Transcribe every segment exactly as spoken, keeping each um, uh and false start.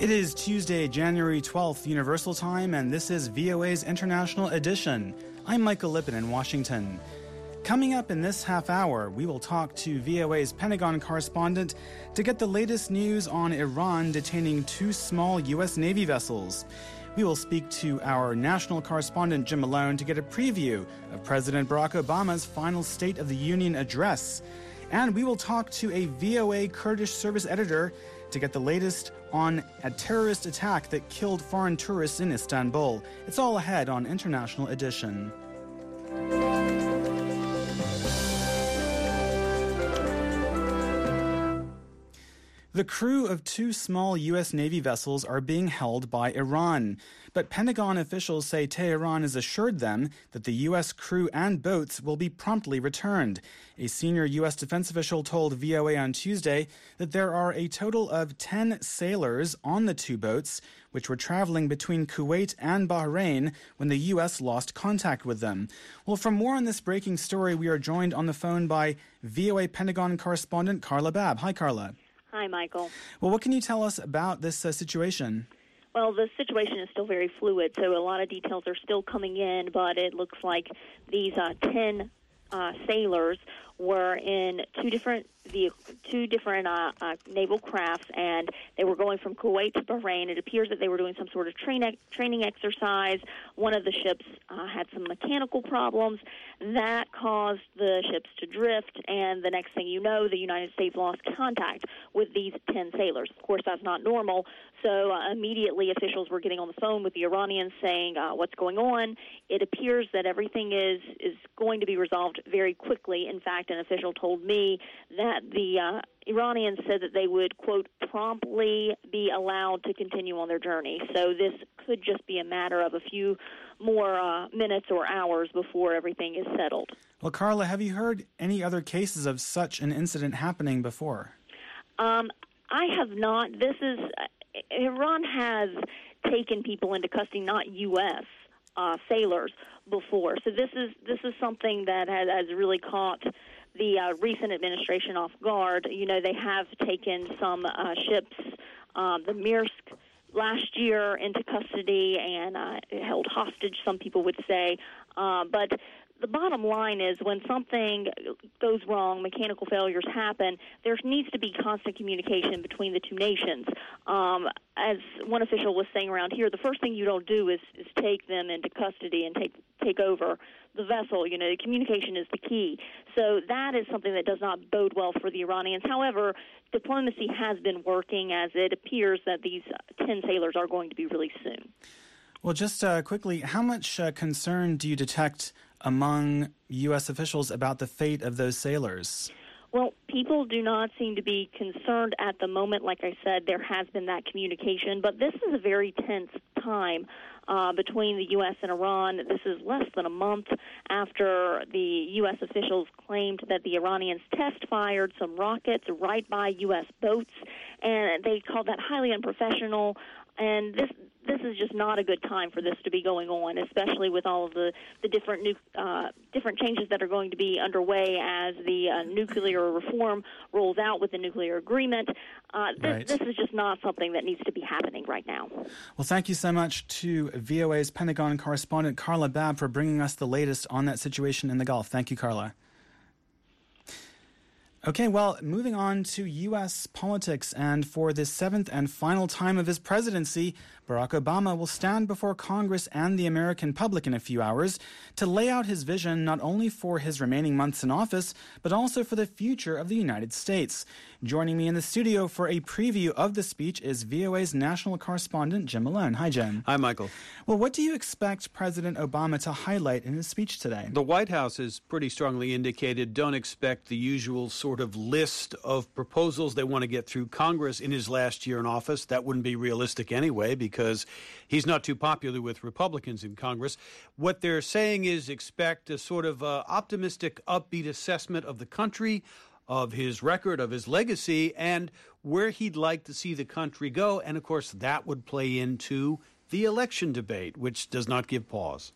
It is Tuesday, January twelfth, Universal Time, and this is V O A's International Edition. I'm Michael Lippin in Washington. Coming up in this half hour, we will talk to V O A's Pentagon correspondent to get the latest news on Iran detaining two small U S Navy vessels. We will speak to our national correspondent, Jim Malone, to get a preview of President Barack Obama's final State of the Union address. And we will talk to a V O A Kurdish service editor to get the latest on a terrorist attack that killed foreign tourists in Istanbul. It's all ahead on International Edition. The crew of two small U S Navy vessels are being held by Iran, but Pentagon officials say Tehran has assured them that the U S crew and boats will be promptly returned. A senior U S defense official told V O A on Tuesday that there are a total of ten sailors on the two boats, which were traveling between Kuwait and Bahrain when the U S lost contact with them. Well, for more on this breaking story, we are joined on the phone by V O A Pentagon correspondent Carla Babb. Hi, Carla. Hi, Michael. Well, what can you tell us about this uh, situation? Well, the situation is still very fluid, so a lot of details are still coming in, but it looks like these uh, ten uh, sailors were in two different two different uh, uh, naval crafts, and they were going from Kuwait to Bahrain. It appears that they were doing some sort of train ex- training exercise. One of the ships uh, had some mechanical problems. That caused the ships to drift, and the next thing you know, the United States lost contact with these ten sailors. Of course, that's not normal, so uh, immediately officials were getting on the phone with the Iranians saying, uh, what's going on? It appears that everything is, is going to be resolved very quickly. In fact, an official told me that the uh, Iranians said that they would, quote, promptly be allowed to continue on their journey. So this could just be a matter of a few more uh, minutes or hours before everything is settled. Well, Carla, have you heard any other cases of such an incident happening before? Um, I have not. This is uh, Iran has taken people into custody, not U S uh, sailors, before. So this is this is something that has, has really caught the uh, recent administration off guard. You know, they have taken some uh, ships, uh, the Mirsk, last year into custody and uh, held hostage, some people would say. Uh, but the bottom line is when something goes wrong, mechanical failures happen, there needs to be constant communication between the two nations. Um, as one official was saying around here, the first thing you don't do is, is take them into custody and take take over the vessel. You know, the communication is the key. So that is something that does not bode well for the Iranians. However, diplomacy has been working, as it appears that these ten sailors are going to be released soon. Well, just uh, quickly, how much uh, concern do you detect among U S officials about the fate of those sailors? Well, people do not seem to be concerned at the moment. Like I said, there has been that communication, but this is a very tense time uh, between the U S and Iran. This is less than a month after the U S officials claimed that the Iranians test-fired some rockets right by U S boats, and they called that highly unprofessional. And this this is just not a good time for this to be going on, especially with all of the, the different new, uh, different changes that are going to be underway as the uh, nuclear reform rolls out with the nuclear agreement. Uh, this, right. this is just not something that needs to be happening right now. Well, thank you so much to V O A's Pentagon correspondent Carla Babb for bringing us the latest on that situation in the Gulf. Thank you, Carla. Okay, well, moving on to U S politics, and for the seventh and final time of his presidency, Barack Obama will stand before Congress and the American public in a few hours to lay out his vision not only for his remaining months in office, but also for the future of the United States. Joining me in the studio for a preview of the speech is V O A's national correspondent, Jim Malone. Hi, Jim. Hi, Michael. Well, what do you expect President Obama to highlight in his speech today? The White House has pretty strongly indicated don't expect the usual sort of list of proposals they want to get through Congress in his last year in office. That wouldn't be realistic anyway, because he's not too popular with Republicans in Congress. What they're saying is expect a sort of uh, optimistic, upbeat assessment of the country, of his record, of his legacy, and where he'd like to see the country go. And, of course, that would play into the election debate, which does not give pause.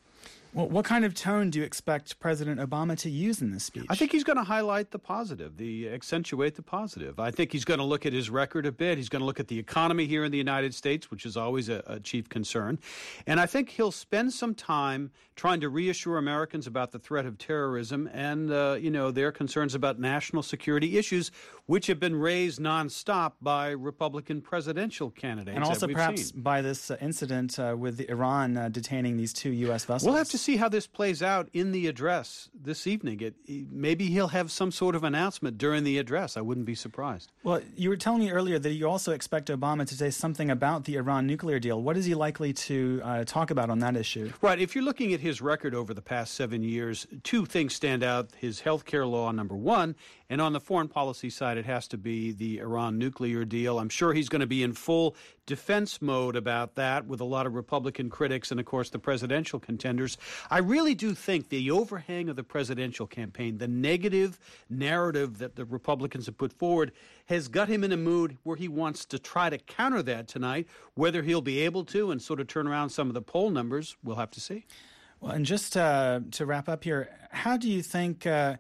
Well, what kind of tone do you expect President Obama to use in this speech? I think he's going to highlight the positive, the accentuate the positive. I think he's going to look at his record a bit. He's going to look at the economy here in the United States, which is always a, a chief concern. And I think he'll spend some time trying to reassure Americans about the threat of terrorism and, uh, you know, their concerns about national security issues, which have been raised nonstop by Republican presidential candidates. And also perhaps seen. by this uh, incident uh, with Iran uh, detaining these two U S vessels. We'll have to see how this plays out in the address this evening. It, maybe he'll have some sort of announcement during the address. I wouldn't be surprised. Well, you were telling me earlier that you also expect Obama to say something about the Iran nuclear deal. What is he likely to uh, talk about on that issue? Right. If you're looking at his record over the past seven years, two things stand out. His health care law, number one, and on the foreign policy side, it has to be the Iran nuclear deal. I'm sure he's going to be in full defense mode about that with a lot of Republican critics and, of course, the presidential contenders. I really do think the overhang of the presidential campaign, the negative narrative that the Republicans have put forward, has got him in a mood where he wants to try to counter that tonight. Whether he'll be able to and sort of turn around some of the poll numbers, we'll have to see. Well, and just uh, to wrap up here, how do you think uh,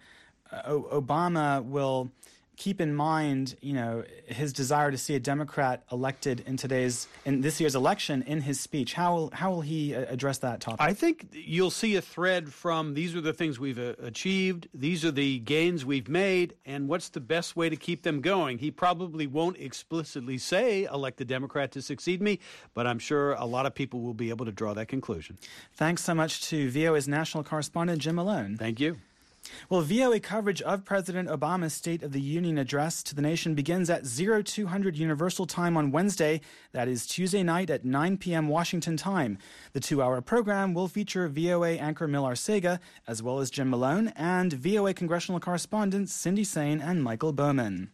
o- Obama will keep in mind, you know, his desire to see a Democrat elected in today's in this year's election in his speech? How will how will he address that topic? I think you'll see a thread from these are the things we've uh, achieved, these are the gains we've made, and what's the best way to keep them going. He probably won't explicitly say elect a Democrat to succeed me, but I'm sure a lot of people will be able to draw that conclusion. Thanks so much to V O A's national correspondent Jim Malone. Thank you. Well, V O A coverage of President Obama's State of the Union address to the nation begins at oh two hundred Universal Time on Wednesday. That is Tuesday night at nine p.m. Washington time. The two-hour program will feature V O A anchor Mil Arcega, as well as Jim Malone, and V O A congressional correspondents Cindy Sain and Michael Bowman.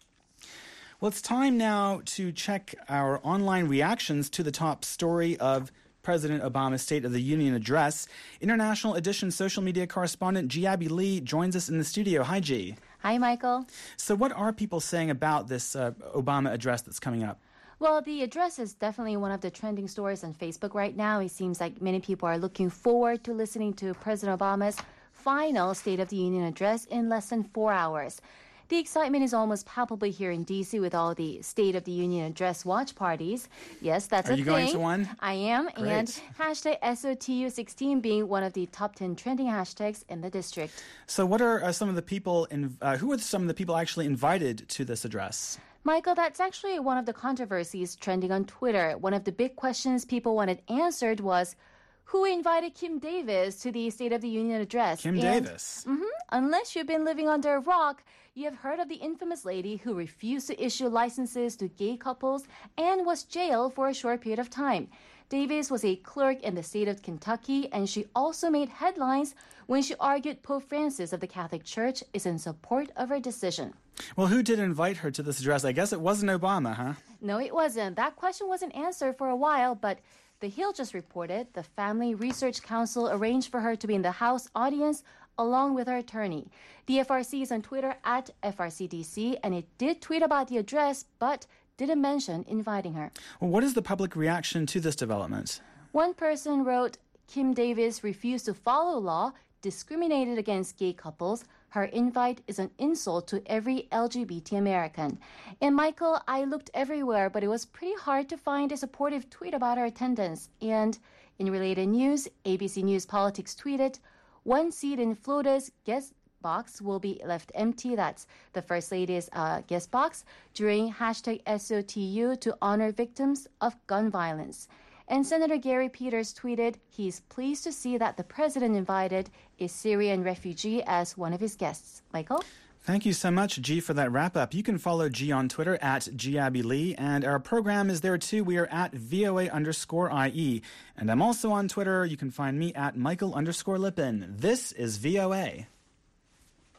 Well, it's time now to check our online reactions to the top story of President Obama's State of the Union address. International Edition social media correspondent G. Abby Lee joins us in the studio. Hi, G. Hi, Michael. So what are people saying about this uh, Obama address that's coming up? Well, the address is definitely one of the trending stories on Facebook right now. It seems like many people are looking forward to listening to President Obama's final State of the Union address in less than four hours. The excitement is almost palpable here in D C with all the State of the Union address watch parties. Yes, that's Are a you thing. going to one? I am. Great. And hashtag S O T U sixteen being one of the top ten trending hashtags in the district. So what are uh, some of the people, in, uh, who are some of the people actually invited to this address? Michael, that's actually one of the controversies trending on Twitter. One of the big questions people wanted answered was, who invited Kim Davis to the State of the Union address? Kim and, Davis. Mm-hmm, unless you've been living under a rock, you have heard of the infamous lady who refused to issue licenses to gay couples and was jailed for a short period of time. Davis was a clerk in the state of Kentucky, and she also made headlines when she argued Pope Francis of the Catholic Church is in support of her decision. Well, who did invite her to this address? I guess it wasn't Obama, huh? No, it wasn't. That question wasn't answered for a while, but The Hill just reported the Family Research Council arranged for her to be in the House audience along with her attorney. The F R C is on Twitter at F R C D C, and it did tweet about the address, but didn't mention inviting her. Well, what is the public reaction to this development? One person wrote, Kim Davis refused to follow law, discriminated against gay couples. Her invite is an insult to every L G B T American. And Michael, I looked everywhere, but it was pretty hard to find a supportive tweet about her attendance. And in related news, A B C News Politics tweeted, one seat in Florida's guest box will be left empty. That's the First Lady's uh, guest box during hashtag S O T U to honor victims of gun violence. And Senator Gary Peters tweeted he's pleased to see that the president invited a Syrian refugee as one of his guests. Michael? Thank you so much, G, for that wrap-up. You can follow G on Twitter at G Abby Lee, and our program is there too. We are at V O A underscore I E. And I'm also on Twitter. You can find me at Michael underscore Lippin. This is V O A.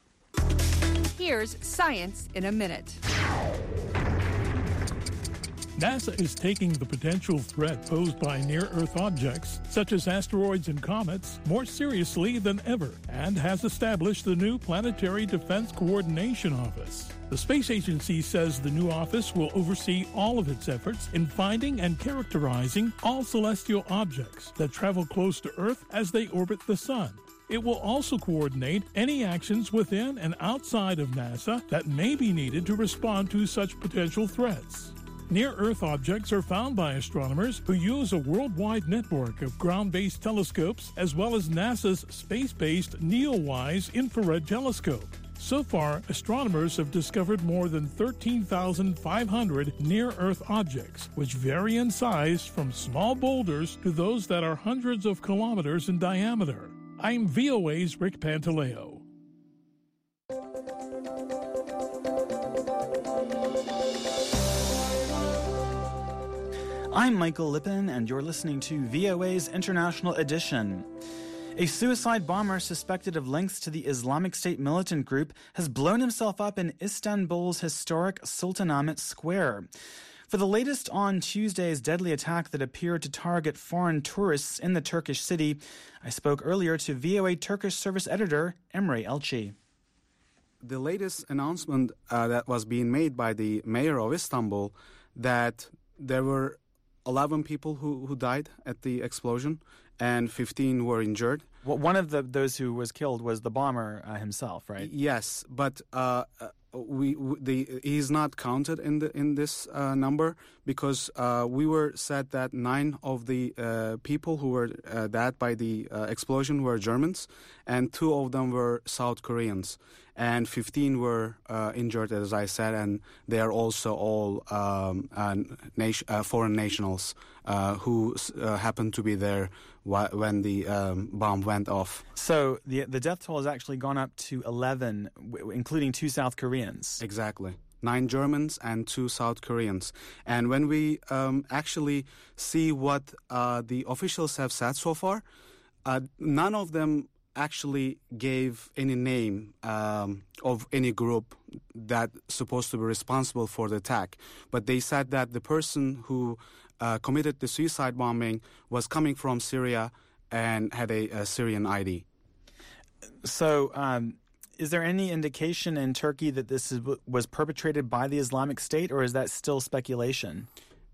Here's Science in a Minute. NASA is taking the potential threat posed by near-Earth objects, such as asteroids and comets, more seriously than ever, and has established the new Planetary Defense Coordination Office. The space agency says the new office will oversee all of its efforts in finding and characterizing all celestial objects that travel close to Earth as they orbit the Sun. It will also coordinate any actions within and outside of NASA that may be needed to respond to such potential threats. Near-Earth objects are found by astronomers who use a worldwide network of ground-based telescopes as well as NASA's space-based NEOWISE infrared telescope. So far, astronomers have discovered more than thirteen thousand five hundred near-Earth objects, which vary in size from small boulders to those that are hundreds of kilometers in diameter. I'm V O A's Rick Pantaleo. I'm Michael Lippin, and you're listening to V O A's International Edition. A suicide bomber suspected of links to the Islamic State militant group has blown himself up in Istanbul's historic Sultanahmet Square. For the latest on Tuesday's deadly attack that appeared to target foreign tourists in the Turkish city, I spoke earlier to V O A Turkish service editor Emre Elçi. The latest announcement uh, that was being made by the mayor of Istanbul that there were eleven people who, who died at the explosion and fifteen were injured. Well, one of the, those who was killed was the bomber uh, himself, right? Yes, but uh, we, we the he's not counted in the in this uh, number because uh, we were said that nine of the uh, people who were uh, dead by the uh, explosion were Germans, and two of them were South Koreans, and fifteen were uh, injured, as I said, and they are also all um, uh, nation, uh, foreign nationals uh, who uh, happened to be there wh- when the um, bomb went off. So the the death toll has actually gone up to eleven, w- including two South Koreans. Exactly. Nine Germans and two South Koreans. And when we um, actually see what uh, the officials have said so far, uh, none of them actually gave any name um, of any group that's supposed to be responsible for the attack. But they said that the person who uh, committed the suicide bombing was coming from Syria and had a, a Syrian I D. So um, is there any indication in Turkey that this is, was perpetrated by the Islamic State, or is that still speculation?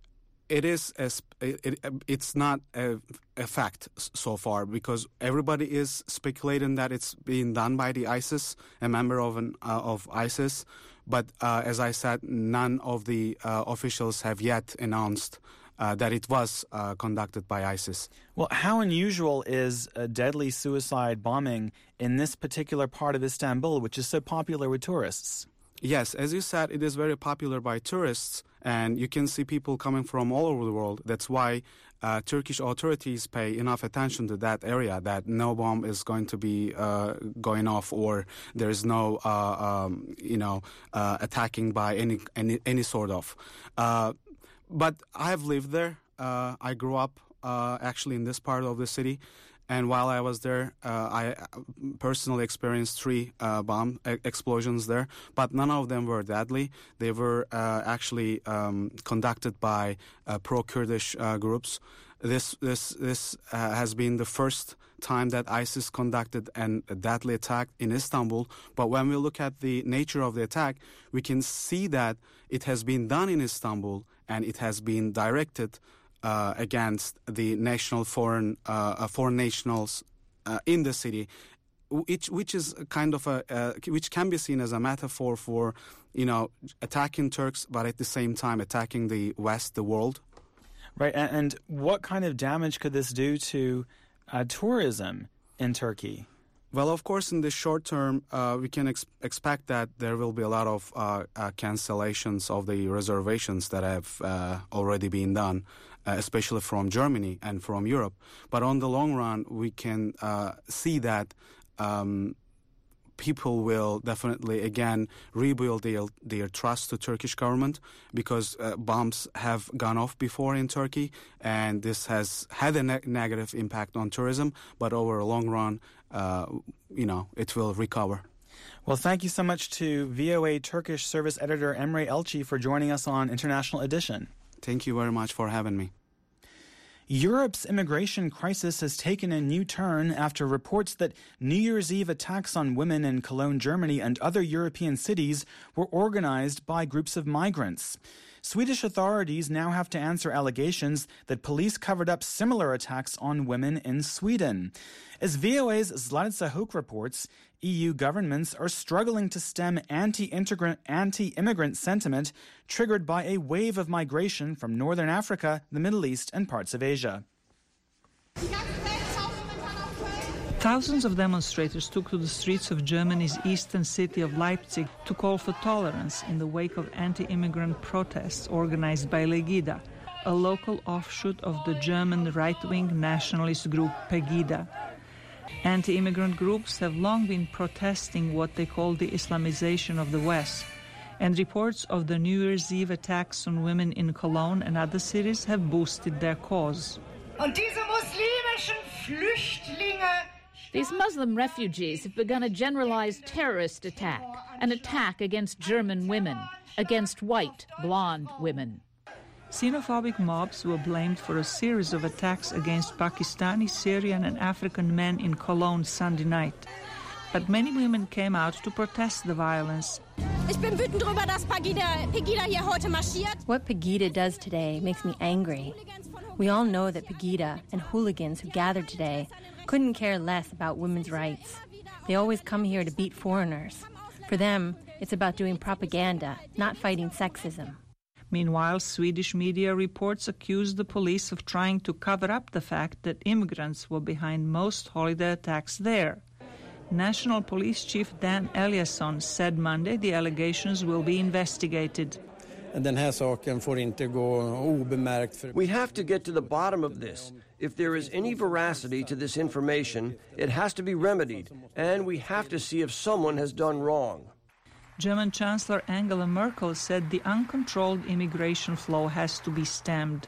It is. A, it, it's not a, a fact so far because everybody is speculating that it's being done by the ISIS, a member of an uh, of ISIS. But uh, as I said, none of the uh, officials have yet announced uh, that it was uh, conducted by ISIS. Well, how unusual is a deadly suicide bombing in this particular part of Istanbul, which is so popular with tourists? Yes, as you said, it is very popular by tourists, and you can see people coming from all over the world. That's why uh, Turkish authorities pay enough attention to that area, that no bomb is going to be uh, going off, or there is no, uh, um, you know, uh, attacking by any any, any sort of. Uh, but I have lived there. Uh, I grew up uh, actually in this part of the city. And while I was there, uh, I personally experienced three uh, bomb e- explosions there, but none of them were deadly. They were uh, actually um, conducted by uh, pro-Kurdish uh, groups. This this this uh, has been the first time that ISIS conducted an, a deadly attack in Istanbul. But when we look at the nature of the attack, we can see that it has been done in Istanbul and it has been directed Uh, against the national foreign uh, foreign nationals uh, in the city, which which is kind of a uh, which can be seen as a metaphor for, you know, attacking Turks, but at the same time attacking the West, the world. Right, and, and what kind of damage could this do to uh, tourism in Turkey? Well, of course, in the short term, uh, we can ex- expect that there will be a lot of uh, uh, cancellations of the reservations that have uh, already been done, uh, especially from Germany and from Europe. But on the long run, we can uh, see that um, people will definitely, again, rebuild their, their trust to Turkish government because uh, bombs have gone off before in Turkey, and this has had a ne- negative impact on tourism, but over a long run, Uh, you know, it will recover. Well, thank you so much to V O A Turkish service editor Emre Elçi for joining us on International Edition. Thank you very much for having me. Europe's immigration crisis has taken a new turn after reports that New Year's Eve attacks on women in Cologne, Germany and other European cities were organized by groups of migrants. Swedish authorities now have to answer allegations that police covered up similar attacks on women in Sweden. As V O A's Zlatitsa Hook reports, E U governments are struggling to stem anti-immigrant, anti-immigrant sentiment triggered by a wave of migration from northern Africa, the Middle East, and parts of Asia. Thousands of demonstrators took to the streets of Germany's eastern city of Leipzig to call for tolerance in the wake of anti-immigrant protests organized by Legida, a local offshoot of the German right-wing nationalist group Pegida. Anti-immigrant groups have long been protesting what they call the Islamization of the West, and reports of the New Year's Eve attacks on women in Cologne and other cities have boosted their cause. Und diese muslimischen Flüchtlinge These Muslim refugees have begun a generalized terrorist attack, an attack against German women, against white, blonde women. Xenophobic mobs were blamed for a series of attacks against Pakistani, Syrian and African men in Cologne Sunday night. But many women came out to protest the violence. Ich bin wütend darüber, dass Pegida, Pegida hier heute marschiert. What Pegida does today makes me angry. We all know that Pegida and hooligans who gathered today couldn't care less about women's rights. They always come here to beat foreigners. For them, it's about doing propaganda, not fighting sexism. Meanwhile, Swedish media reports accuse the police of trying to cover up the fact that immigrants were behind most holiday attacks there. National Police Chief Dan Eliasson said Monday the allegations will be investigated. We have to get to the bottom of this. If there is any veracity to this information, it has to be remedied, and we have to see if someone has done wrong. German Chancellor Angela Merkel said the uncontrolled immigration flow has to be stemmed.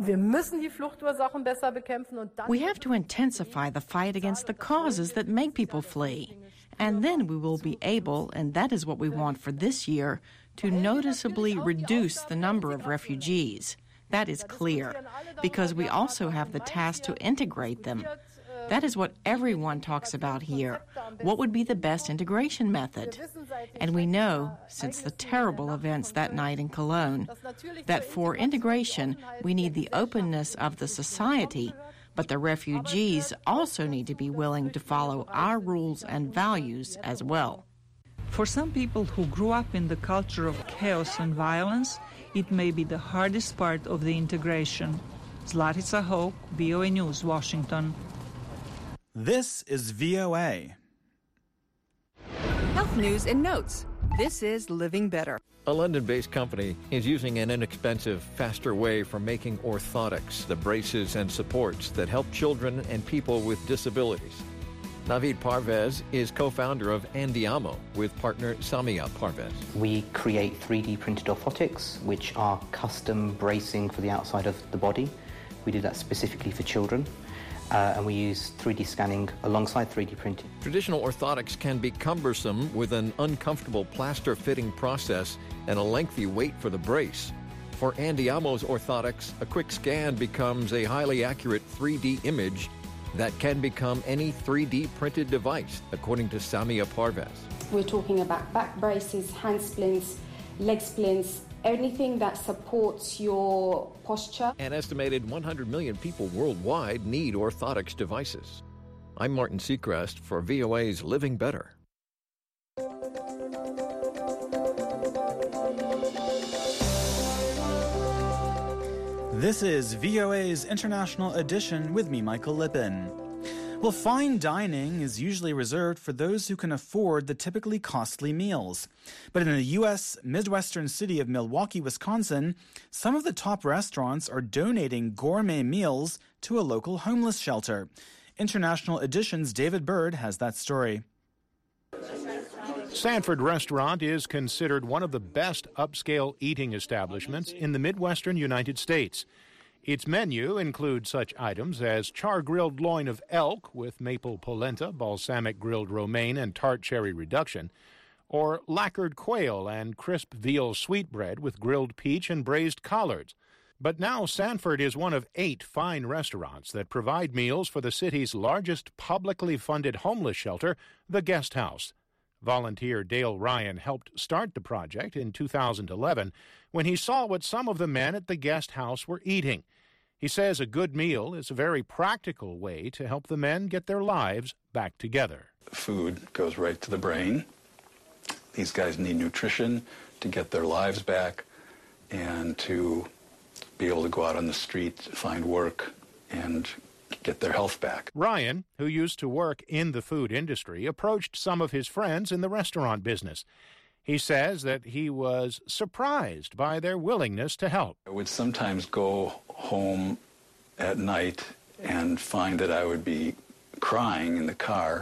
We have to intensify the fight against the causes that make people flee. And then we will be able, and that is what we want for this year, to noticeably reduce the number of refugees. That is clear, because we also have the task to integrate them. That is what everyone talks about here. What would be the best integration method? And we know, since the terrible events that night in Cologne, that for integration, we need the openness of the society, but the refugees also need to be willing to follow our rules and values as well. For some people who grew up in the culture of chaos and violence, it may be the hardest part of the integration. Zlatitsa Hoke, V O A News, Washington. This is V O A. Health news and notes. This is Living Better. A London-based company is using an inexpensive, faster way for making orthotics, the braces and supports that help children and people with disabilities. Navid Parvez is co-founder of Andiamo with partner Samia Parvez. We create three D printed orthotics, which are custom bracing for the outside of the body. We do that specifically for children. Uh, and we use three D scanning alongside three D printing. Traditional orthotics can be cumbersome with an uncomfortable plaster fitting process and a lengthy wait for the brace. For Andiamo's orthotics, a quick scan becomes a highly accurate three D image that can become any three D printed device, according to Samia Parvez. We're talking about back braces, hand splints, leg splints, anything that supports your posture. An estimated one hundred million people worldwide need orthotics devices. I'm Martin Seacrest for V O A's Living Better. This is V O A's International Edition with me, Michael Lippin. Well, fine dining is usually reserved for those who can afford the typically costly meals. But in the U S Midwestern city of Milwaukee, Wisconsin, some of the top restaurants are donating gourmet meals to a local homeless shelter. International Edition's David Bird has that story. Sanford Restaurant is considered one of the best upscale eating establishments in the Midwestern United States. Its menu includes such items as char-grilled loin of elk with maple polenta, balsamic grilled romaine, and tart cherry reduction, or lacquered quail and crisp veal sweetbread with grilled peach and braised collards. But now Sanford is one of eight fine restaurants that provide meals for the city's largest publicly funded homeless shelter, the Guest House. Volunteer Dale Ryan helped start the project in two thousand eleven when he saw what some of the men at the Guest House were eating. He says a good meal is a very practical way to help the men get their lives back together. Food goes right to the brain. These guys need nutrition to get their lives back and to be able to go out on the street, find work, and get their health back. Ryan, who used to work in the food industry, approached some of his friends in the restaurant business. He says that he was surprised by their willingness to help. I would sometimes go home at night and find that I would be crying in the car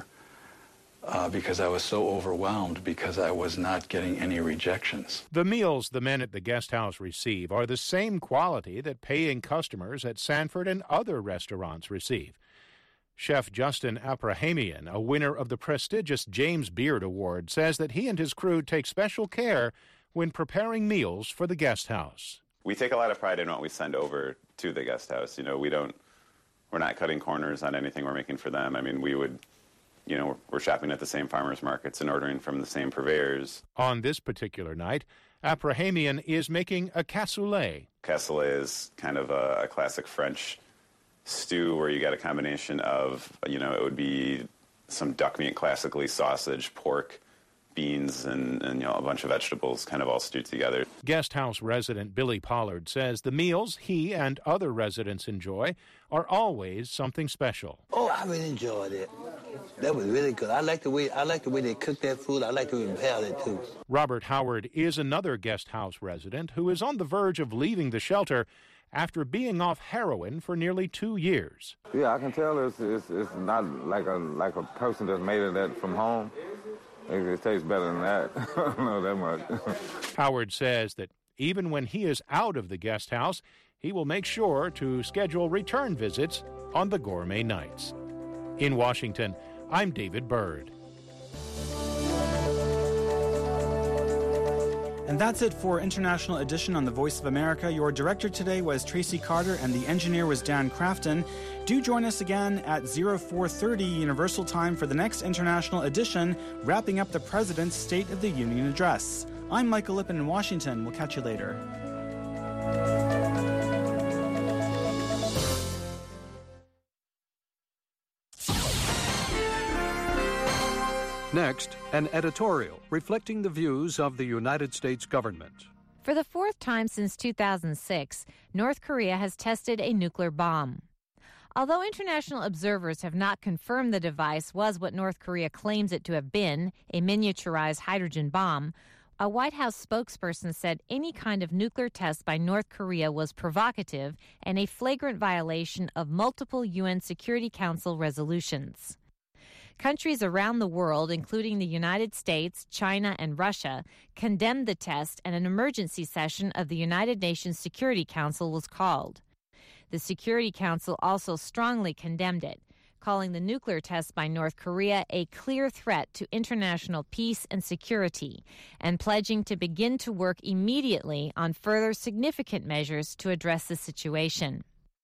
Uh, because I was so overwhelmed because I was not getting any rejections. The meals the men at the Guest House receive are the same quality that paying customers at Sanford and other restaurants receive. Chef Justin Aprahamian, a winner of the prestigious James Beard Award, says that he and his crew take special care when preparing meals for the Guest House. We take a lot of pride in what we send over to the Guest House. You know, we don't, we're not cutting corners on anything we're making for them. I mean, we would... You know, we're shopping at the same farmers markets and ordering from the same purveyors. On this particular night, Aprahamian is making a cassoulet. Cassoulet is kind of a, a classic French stew where you got a combination of, you know, it would be some duck meat, classically sausage, pork, beans, and, and you know, a bunch of vegetables kind of all stewed together. Guest House resident Billy Pollard says the meals he and other residents enjoy are always something special. Oh, I really enjoyed it. That was really good. I like the way I like the way they cook that food. I like the way they prepare it too. Robert Howard is another Guest House resident who is on the verge of leaving the shelter after being off heroin for nearly two years. Yeah, I can tell it's it's, it's not like a like a person that's made it that from home. It, it tastes better than that. I don't know that much. Howard says that even when he is out of the Guest House, he will make sure to schedule return visits on the gourmet nights. In Washington, I'm David Byrd. And that's it for International Edition on the Voice of America. Your director today was Tracy Carter, and the engineer was Dan Crafton. Do join us again at four thirty Universal Time for the next International Edition, wrapping up the President's State of the Union Address. I'm Michael Lippin in Washington. We'll catch you later. Next, an editorial reflecting the views of the United States government. For the fourth time since two thousand six, North Korea has tested a nuclear bomb. Although international observers have not confirmed the device was what North Korea claims it to have been, a miniaturized hydrogen bomb, a White House spokesperson said any kind of nuclear test by North Korea was provocative and a flagrant violation of multiple U N Security Council resolutions. Countries around the world, including the United States, China, and Russia, condemned the test, and an emergency session of the United Nations Security Council was called. The Security Council also strongly condemned it, calling the nuclear test by North Korea a clear threat to international peace and security, and pledging to begin to work immediately on further significant measures to address the situation.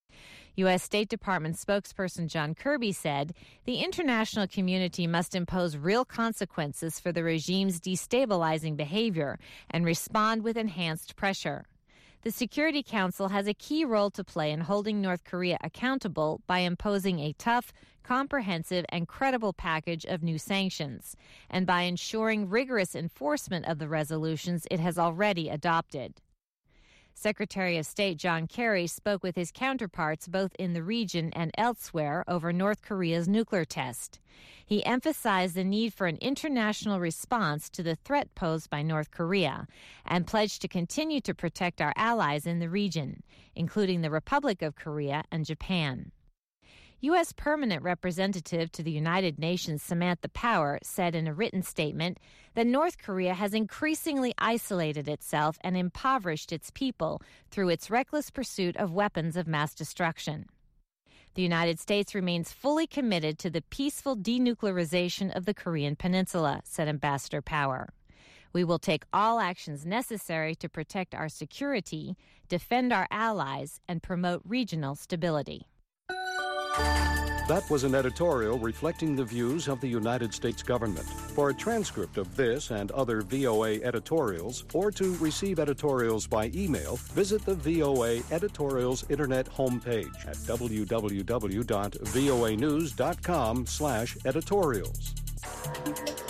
U S State Department spokesperson John Kirby said the international community must impose real consequences for the regime's destabilizing behavior and respond with enhanced pressure. The Security Council has a key role to play in holding North Korea accountable by imposing a tough, comprehensive, and credible package of new sanctions, and by ensuring rigorous enforcement of the resolutions it has already adopted. Secretary of State John Kerry spoke with his counterparts both in the region and elsewhere over North Korea's nuclear test. He emphasized the need for an international response to the threat posed by North Korea and pledged to continue to protect our allies in the region, including the Republic of Korea and Japan. U S Permanent Representative to the United Nations Samantha Power said in a written statement that North Korea has increasingly isolated itself and impoverished its people through its reckless pursuit of weapons of mass destruction. The United States remains fully committed to the peaceful denuclearization of the Korean Peninsula, said Ambassador Power. We will take all actions necessary to protect our security, defend our allies, and promote regional stability. That was an editorial reflecting the views of the United States government. For a transcript of this and other V O A editorials, or to receive editorials by email, visit the V O A Editorials Internet homepage at w w w dot voa news dot com slash editorials.